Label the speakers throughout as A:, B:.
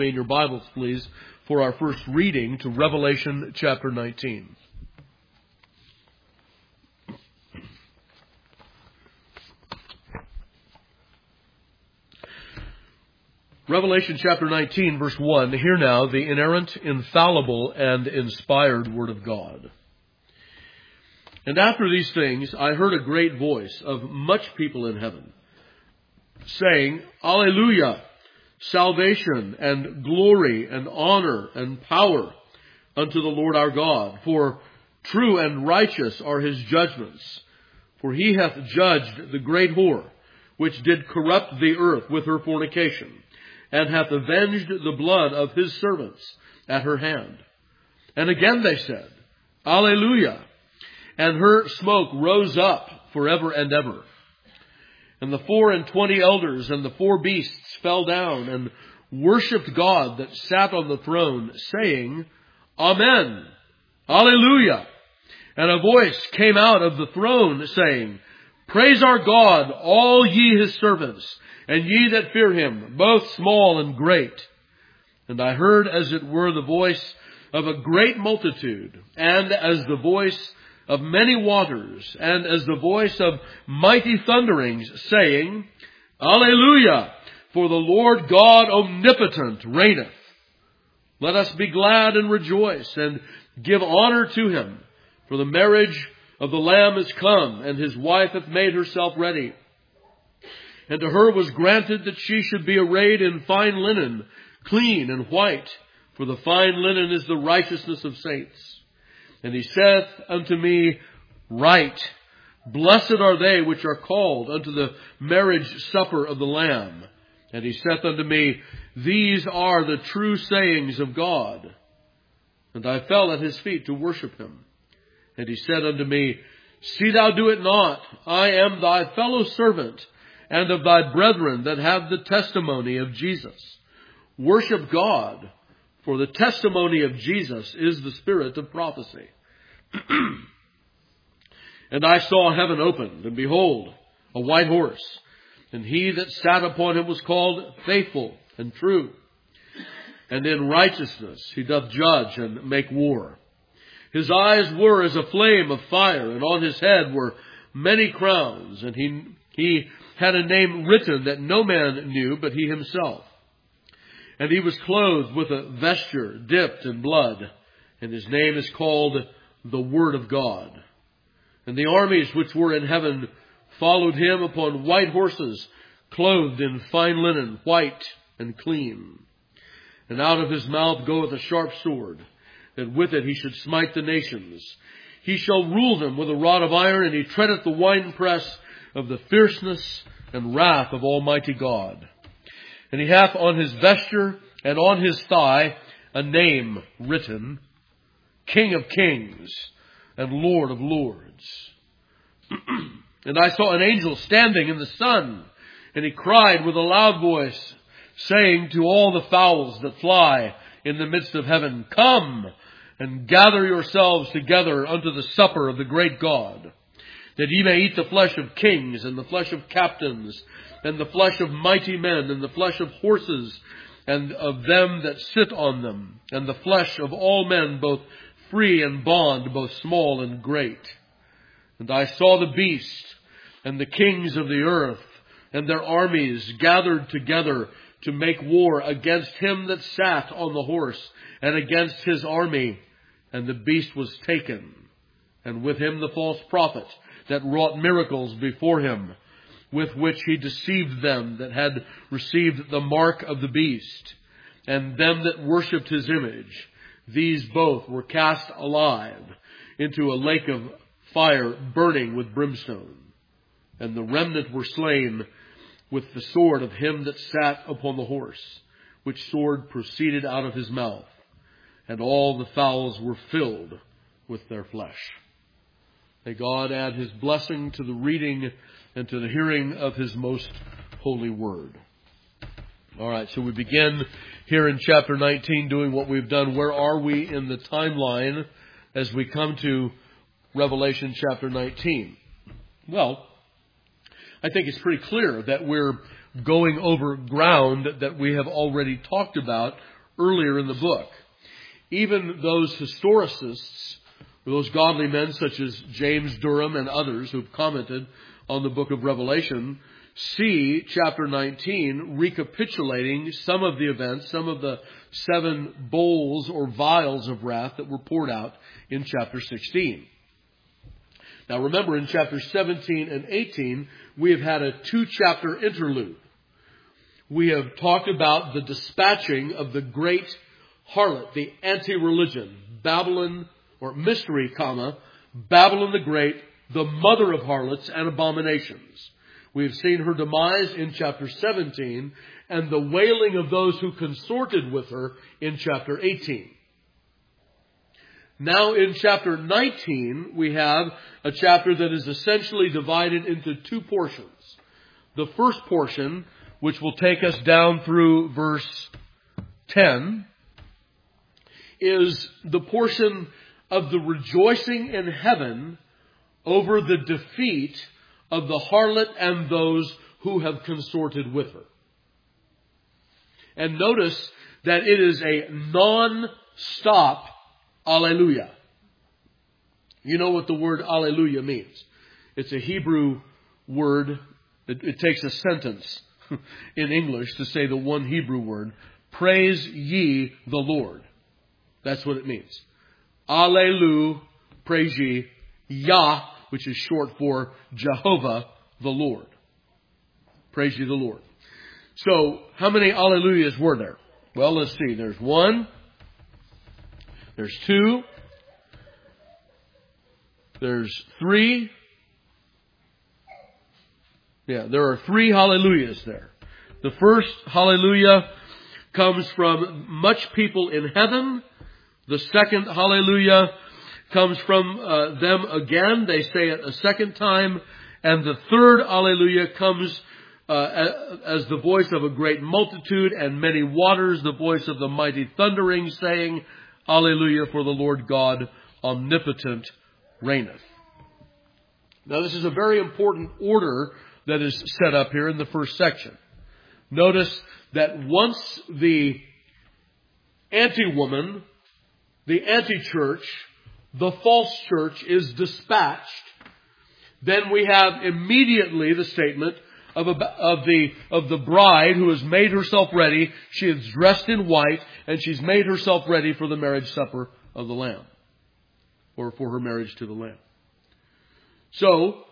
A: In your Bibles, please, for our first reading to Revelation chapter 19. Revelation chapter 19, verse 1. Hear now the inerrant, infallible, and inspired Word of God. And after these things, I heard a great voice of much people in heaven, saying, Alleluia! Salvation and glory and honor and power unto the Lord our God. For true and righteous are his judgments. For he hath judged the great whore, which did corrupt the earth with her fornication, and hath avenged the blood of his servants at her hand. And again they said, Alleluia! And her smoke rose up forever and ever. And the 24 elders and the 4 beasts fell down and worshipped God that sat on the throne, saying, Amen, Alleluia. And a voice came out of the throne, saying, Praise our God, all ye his servants, and ye that fear him, both small and great. And I heard as it were the voice of a great multitude, and as the voice of many waters, and as the voice of mighty thunderings, saying, Alleluia! For the Lord God omnipotent reigneth. Let us be glad and rejoice, and give honor to him. For the marriage of the Lamb is come, and his wife hath made herself ready. And to her was granted that she should be arrayed in fine linen, clean and white. For the fine linen is the righteousness of saints. And he saith unto me, Write, Blessed are they which are called unto the marriage supper of the Lamb. And he saith unto me, These are the true sayings of God. And I fell at his feet to worship him. And he said unto me, See thou do it not. I am thy fellow servant, and of thy brethren that have the testimony of Jesus. Worship God. For the testimony of Jesus is the spirit of prophecy. And I saw heaven opened, and behold, a white horse. And he that sat upon him was called Faithful and True. And in righteousness he doth judge and make war. His eyes were as a flame of fire, and on his head were many crowns. And he had a name written that no man knew but he himself. And he was clothed with a vesture dipped in blood, and his name is called the Word of God. And the armies which were in heaven followed him upon white horses, clothed in fine linen, white and clean. And out of his mouth goeth a sharp sword, that with it he should smite the nations. He shall rule them with a rod of iron, and he treadeth the winepress of the fierceness and wrath of Almighty God. And he hath on his vesture and on his thigh a name written, King of Kings and Lord of Lords. And I saw an angel standing in the sun, and he cried with a loud voice, saying to all the fowls that fly in the midst of heaven, Come and gather yourselves together unto the supper of the great God, that ye may eat the flesh of kings, and the flesh of captains, and the flesh of mighty men, and the flesh of horses, and of them that sit on them, and the flesh of all men, both free and bond, both small and great. And I saw the beast, and the kings of the earth, and their armies gathered together to make war against him that sat on the horse, and against his army. And the beast was taken, and with him the false prophet, that wrought miracles before him, with which he deceived them that had received the mark of the beast, and them that worshipped his image. These both were cast alive into a lake of fire burning with brimstone. And the remnant were slain with the sword of him that sat upon the horse, which sword proceeded out of his mouth. And all the fowls were filled with their flesh. May God add his blessing to the reading and to the hearing of his most holy word. All right, so we begin here in chapter 19 doing what we've done. Where are we in the timeline as we come to Revelation chapter 19? Well, I think it's pretty clear that we're going over ground that we have already talked about earlier in the book. Even those historicists, those godly men such as James Durham and others who've commented on the book of Revelation, see chapter 19 recapitulating some of the events, some of the 7 bowls or vials of wrath that were poured out in chapter 16. Now remember, in chapters 17 and 18, we have had a 2-chapter interlude. We have talked about the dispatching of the great harlot, the anti-religion, Babylon, or mystery, Babylon the Great, the mother of harlots and abominations. We have seen her demise in chapter 17 and the wailing of those who consorted with her in chapter 18. Now in chapter 19, we have a chapter that is essentially divided into 2 portions. The first portion, which will take us down through verse 10, is the portion of the rejoicing in heaven over the defeat of the harlot and those who have consorted with her. And notice that it is a non-stop Alleluia. You know what the word Alleluia means. It's a Hebrew word. It takes a sentence in English to say the one Hebrew word. Praise ye the Lord. That's what it means. Alleluia, praise ye, Yah, which is short for Jehovah the Lord. Praise ye the Lord. So, how many Alleluias were there? Well, let's see. There's 1. There's 2. There's 3. Yeah, there are 3 hallelujahs there. The first hallelujah comes from much people in heaven. The second hallelujah comes from them again. They say it a second time. And the third hallelujah comes as the voice of a great multitude and many waters, the voice of the mighty thundering, saying, Alleluia, for the Lord God omnipotent reigneth. Now this is a very important order that is set up here in the first section. Notice that once the anti-woman, the anti-church, the false church is dispatched, then we have immediately the statement of the bride who has made herself ready. She is dressed in white and she's made herself ready for the marriage supper of the Lamb, or for her marriage to the Lamb. So,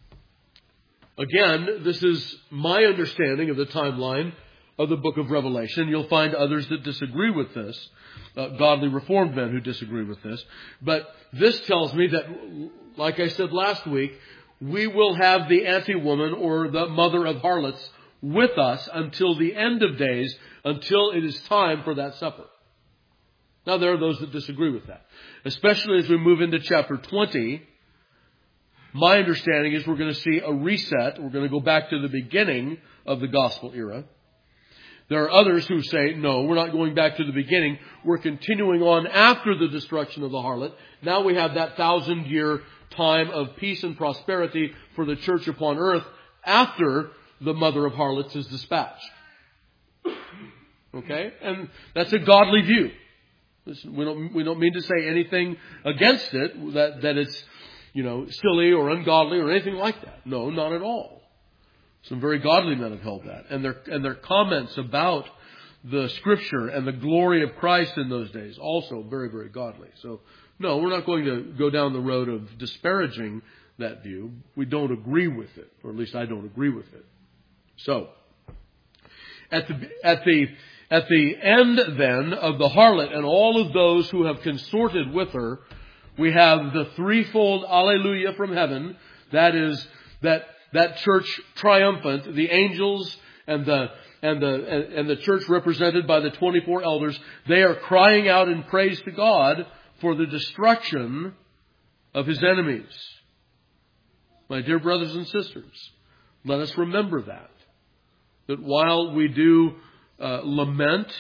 A: again, this is my understanding of the timeline of the book of Revelation. You'll find others that disagree with this, godly Reformed men who disagree with this. But this tells me that, like I said last week, we will have the anti-woman or the mother of harlots with us until the end of days, until it is time for that supper. Now, there are those that disagree with that. Especially as we move into chapter 20, my understanding is we're going to see a reset. We're going to go back to the beginning of the gospel era. There are others who say, no, we're not going back to the beginning. We're continuing on after the destruction of the harlot. Now we have that 1,000-year time of peace and prosperity for the church upon earth after the mother of harlots is dispatched. Okay? And that's a godly view. We don't mean to say anything against it, that it's, silly or ungodly or anything like that. No, not at all. Some very godly men have held that. And their comments about the Scripture and the glory of Christ in those days, also very, very godly. So, no, we're not going to go down the road of disparaging that view. We don't agree with it, or at least I don't agree with it. So, at the end then of the harlot and all of those who have consorted with her, we have the threefold Alleluia from heaven. That is that church triumphant, the angels and the church represented by the 24 elders. They are crying out in praise to God for the destruction of His enemies. My dear brothers and sisters, let us remember that while we do lament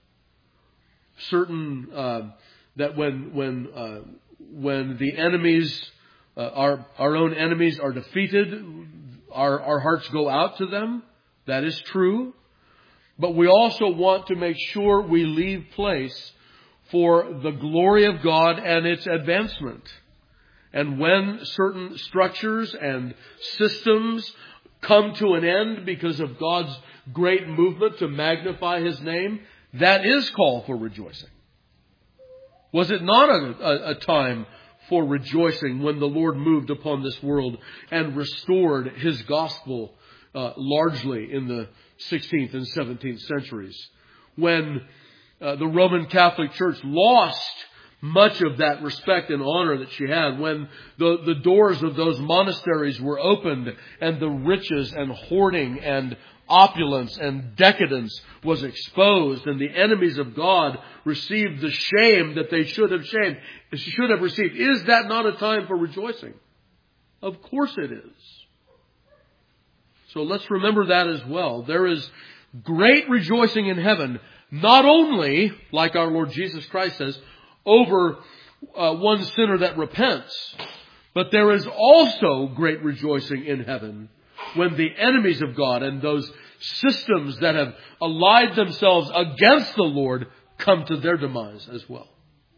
A: certain that when the enemies, our own enemies, are defeated, our hearts go out to them. That is true. But we also want to make sure we leave place for the glory of God and its advancement. And when certain structures and systems come to an end because of God's great movement to magnify His name, that is call for rejoicing. Was it not a time for rejoicing when the Lord moved upon this world and restored His gospel largely in the 16th and 17th centuries? When the Roman Catholic Church lost much of that respect and honor that she had, when the doors of those monasteries were opened and the riches and hoarding and opulence and decadence was exposed, and the enemies of God received the shame that they should have received. Is that not a time for rejoicing? Of course it is. So let's remember that as well. There is great rejoicing in heaven, not only, like our Lord Jesus Christ says, over one sinner that repents, but there is also great rejoicing in heaven when the enemies of God and those systems that have allied themselves against the Lord come to their demise as well.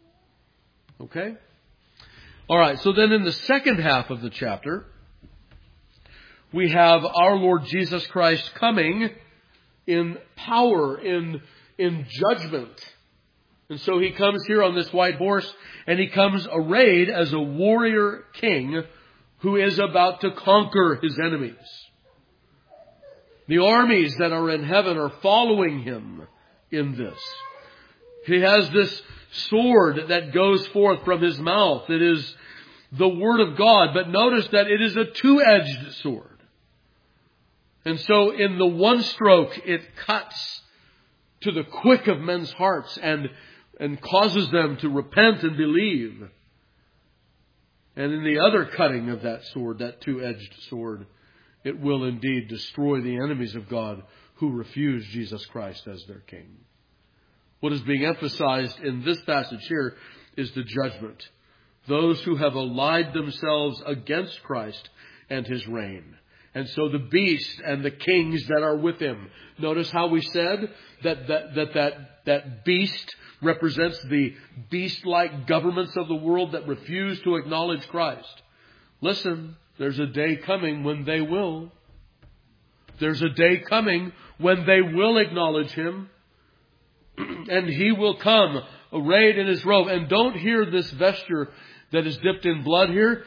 A: Okay? All right, so then in the second half of the chapter, we have our Lord Jesus Christ coming in power, in judgment. And so He comes here on this white horse, and He comes arrayed as a warrior king who is about to conquer His enemies. The armies that are in heaven are following Him in this. He has this sword that goes forth from His mouth. It is the Word of God, but notice that it is a two-edged sword. And so in the one stroke, it cuts to the quick of men's hearts and causes them to repent and believe. And in the other cutting of that sword, that two-edged sword, it will indeed destroy the enemies of God who refuse Jesus Christ as their King. What is being emphasized in this passage here is the judgment. Those who have allied themselves against Christ and His reign. And so the beast and the kings that are with him. Notice how we said that beast represents the beast-like governments of the world that refuse to acknowledge Christ. Listen, there's a day coming when they will. There's a day coming when they will acknowledge Him. And He will come arrayed in His robe. And don't hear this vesture that is dipped in blood here.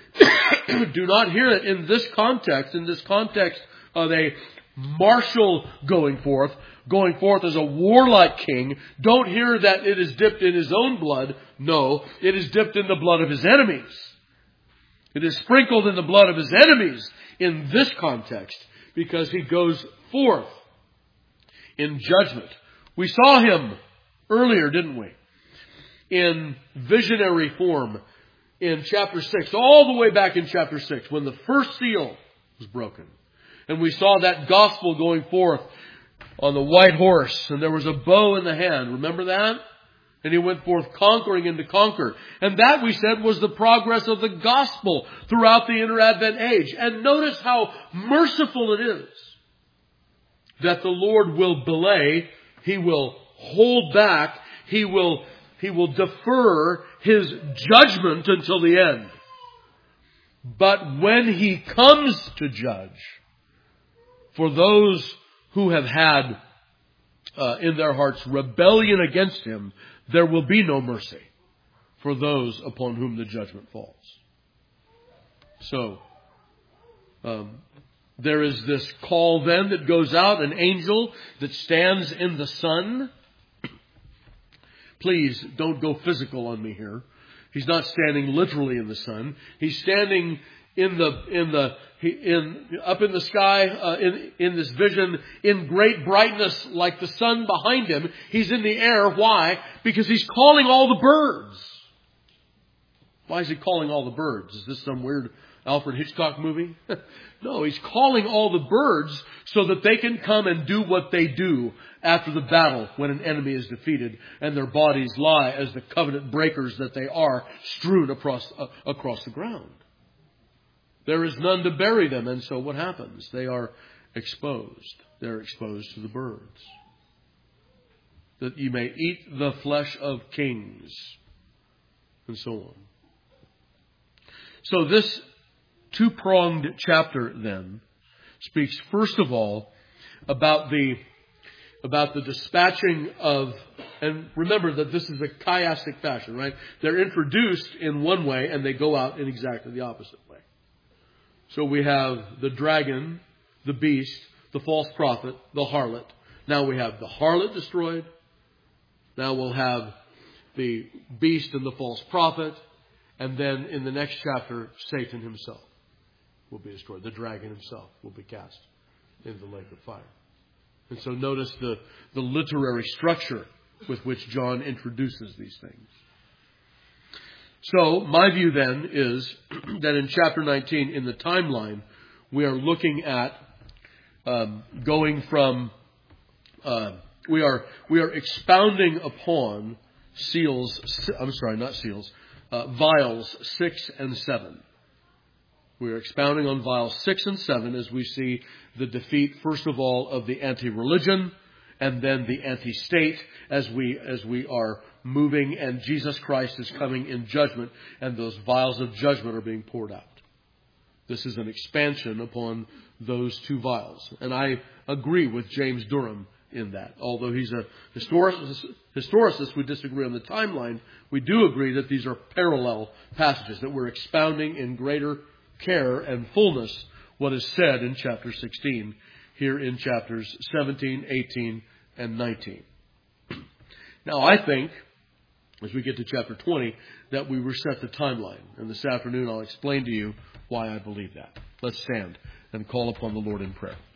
A: Do not hear it in this context. In this context of a martial going forth as a warlike king. Don't hear that it is dipped in His own blood. No, it is dipped in the blood of His enemies. It is sprinkled in the blood of His enemies in this context, because He goes forth in judgment. We saw Him earlier, didn't we? In visionary form in chapter 6, all the way back in chapter 6, when the first seal was broken. And we saw that gospel going forth on the white horse, and there was a bow in the hand. Remember that? And He went forth conquering and to conquer. And that, we said, was the progress of the gospel throughout the inter-Advent age. And notice how merciful it is that the Lord will belay. He will hold back. He will defer His judgment until the end. But when He comes to judge, for those who have had in their hearts rebellion against Him, there will be no mercy for those upon whom the judgment falls. So, there is this call then that goes out, an angel that stands in the sun. Please don't go physical on me here. He's not standing literally in the sun. He's standing up in the sky in this vision in great brightness, like the sun behind Him. He's in the air. Why? Because He's calling all the birds. Why is He calling all the birds? Is this some weird Alfred Hitchcock movie? No, He's calling all the birds so that they can come and do what they do after the battle when an enemy is defeated and their bodies lie as the covenant breakers that they are strewn across the ground. There is none to bury them, and so what happens? They are exposed. They're exposed to the birds. that ye may eat the flesh of kings, and so on. So this two-pronged chapter then speaks first of all about the dispatching of, and remember that this is a chiastic fashion, right? They're introduced in one way and they go out in exactly the opposite way. So we have the dragon, the beast, the false prophet, the harlot. Now we have the harlot destroyed. Now we'll have the beast and the false prophet. And then in the next chapter, Satan himself will be destroyed. The dragon himself will be cast into the lake of fire. And so notice the literary structure with which John introduces these things. So my view then is that in chapter 19, in the timeline, we are looking at going from, we are expounding upon vials 6 and 7. We are expounding on vials 6 and 7 as we see the defeat, first of all, of the anti-religion and then the anti-state as we are moving and Jesus Christ is coming in judgment and those vials of judgment are being poured out. This is an expansion upon those two vials. And I agree with James Durham in that. Although he's a historicist, we disagree on the timeline. We do agree that these are parallel passages, that we're expounding in greater care and fullness what is said in chapter 16, here in chapters 17, 18, and 19. Now, I think, as we get to chapter 20, that we reset the timeline. And this afternoon I'll explain to you why I believe that. Let's stand and call upon the Lord in prayer.